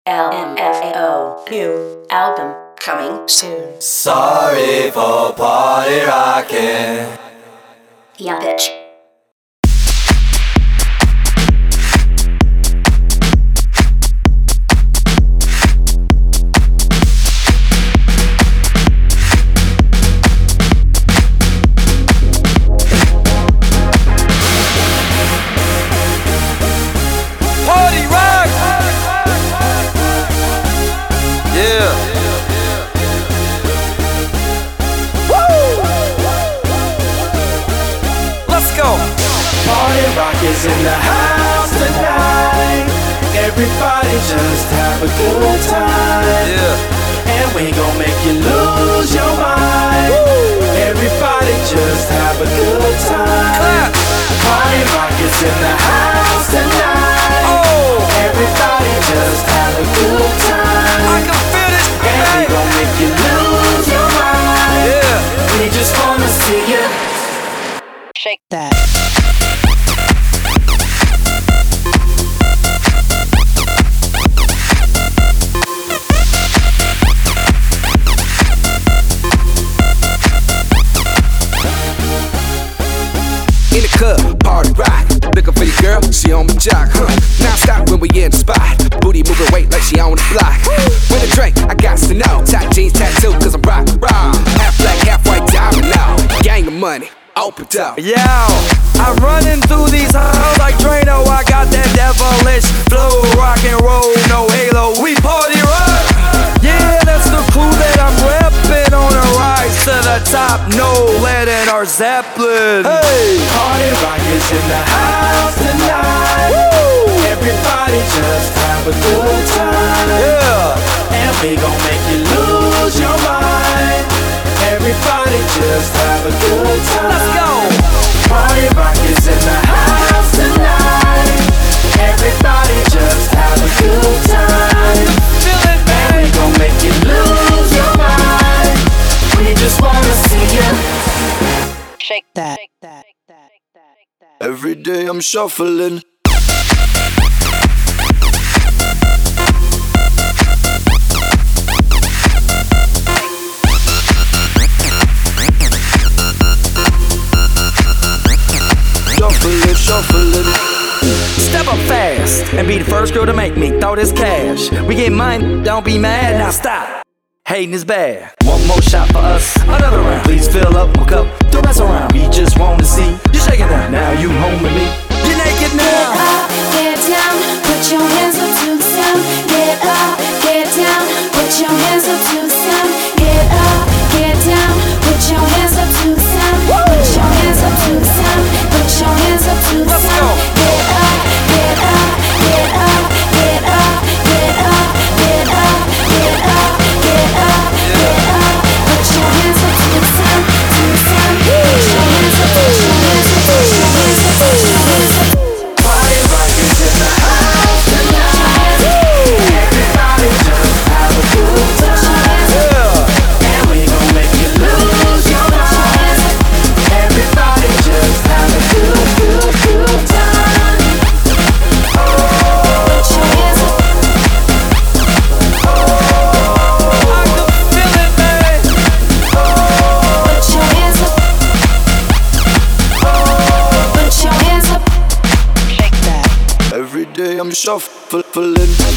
LMFAO new album coming soon. Sorry for party rocking. Yeah, bitch. Party rock! Yeah. Woo! Let's go. Party rock is in the house tonight. Everybody just have a good time. Yeah. And we gon' make you lose your mind. Everybody just have a good time. Clap. Party rock is in the house tonight. Oh. Everybody just have a good I time. can feel this And we tonight. gon' make you lose your mind. Yeah. We just wanna see you. Shake that. In the club, party rock. Looking for your girl, she on my jock, Now stop when we in the spot. Booty moving weight like she on the block. With a drink, I got to know. Tight jeans, tattoo, cause I'm rock, raw. Half black, half white, diamond now. Gang of money, open up. Yo, I'm running through these halls like Drano. I got that devilish flow, rock and roll, no halo. We party rock. Yeah, that's the crew that I'm reppin' on a rise to the top. No lead in our Zeppelin. Hey, Party rock is in the house tonight. Everybody just have a good time. yeah. And we gon' make you lose your mind. Everybody just have a good time. Let's go. Party rock is in the house tonight. Everybody just have a good time. Feel it, And we man. gon' make you lose your mind. We just wanna see you. Shake that. Every day I'm shuffling. Shuffling. Step up fast and be the first girl to make me throw this cash. We get mine, don't be mad, now stop. Hating is bad. One more shot for us, another round. Please fill up my cup, the rest around. We just wanna see you shaking down. Now you home with me. You're naked now. Get down, put your hands up to the sound. Get up, get down, put your hands up to the sound. Get up, get down, put your hands up to the sound. Put your hands up to the sound. Put your hands up to the Let's sound. go. Get up, get up, get up, get up, get up, get up, get up, get up, get up. Put your hands up to the sound, to the sound. Put your hands up, put your hands up, put your hands up, put your hands up. Party rock is in the house tonight. Everybody just have a good time. Yeah. And we gon' make you lose your mind. Everybody just have a good time. Put your hands up. I can feel it, man. Put your hands up. Put your hands up. Shake that. Every day I'm shuffling.